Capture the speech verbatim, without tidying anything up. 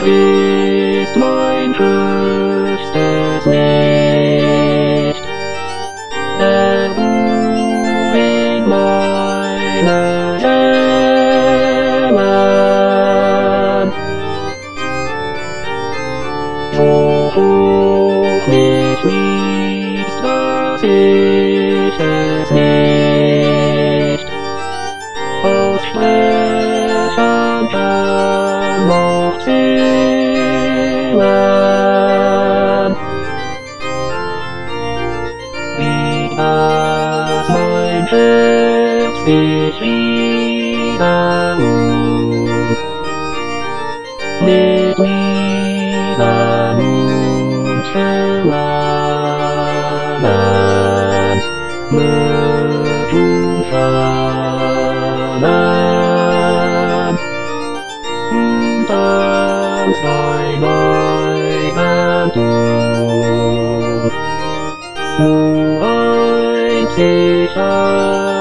ist mein höchstes Licht, der du in meine Seele. So hoch mich liebst, dass ich es nicht aussprechen kann noch zählen, wie das mein Herz dich wiederholt, mit Liedern und Verlangen, mit Umfallen, und ans dein Eigentum, du einzig